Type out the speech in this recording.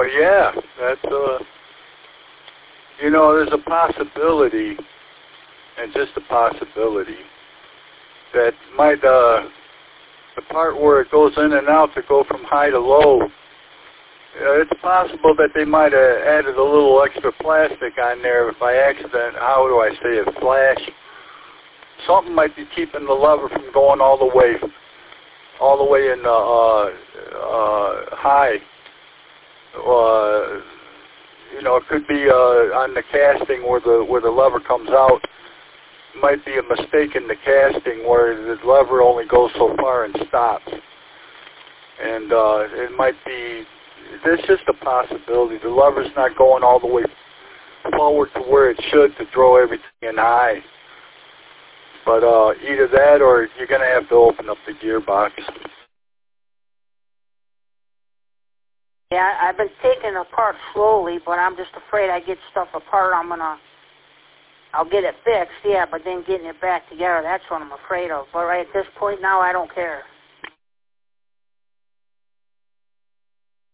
But yeah, that's you know, there's a possibility, and just a possibility, that might the part where it goes in and out to go from high to low. It's possible that they might have added a little extra plastic on there by accident. How do I say it? Flash. Something might be keeping the lever from going all the way in high. You know, it could be on the casting where the lever comes out. It might be a mistake in the casting where the lever only goes so far and stops. And it might be, there's just a possibility. The lever's not going all the way forward to where it should to throw everything in high. But either that or you're going to have to open up the gearbox. Yeah, I've been taking it apart slowly, but I'm just afraid I get stuff apart. I'll get it fixed, yeah, but then getting it back together, that's what I'm afraid of. But right at this point now, I don't care.